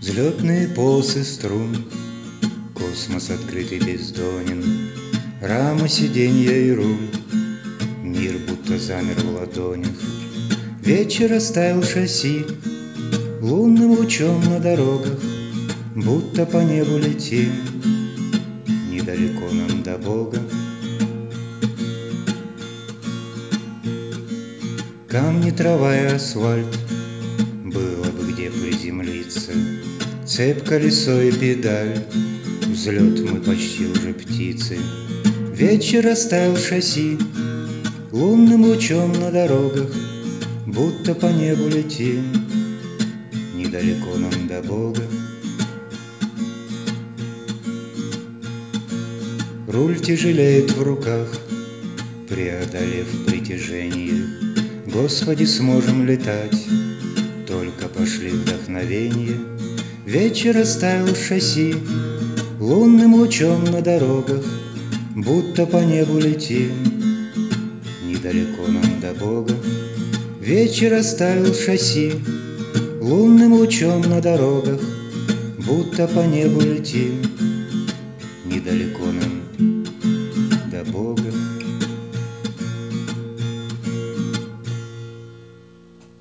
Взлетные полосы струн, космос открытый бездонен, рама, сиденья и руль, мир будто замер в ладонях. Вечер оставил шасси, лунным лучом на дорогах, будто по небу летим, недалеко нам до Бога. Камни, трава и асфальт, было бы где приземлиться, цепь, колесо и педаль, взлет, мы почти уже птицы. Вечер оставил шасси, лунным лучом на дорогах, будто по небу летим, недалеко нам до Бога. Руль тяжелеет в руках, преодолев притяжение. Господи, сможем летать, только пошли вдохновенье. Вечер оставил шасси, лунным лучом на дорогах, будто по небу летим, недалеко нам до Бога. Вечер оставил шасси, лунным лучом на дорогах, будто по небу летим, недалеко нам до Бога.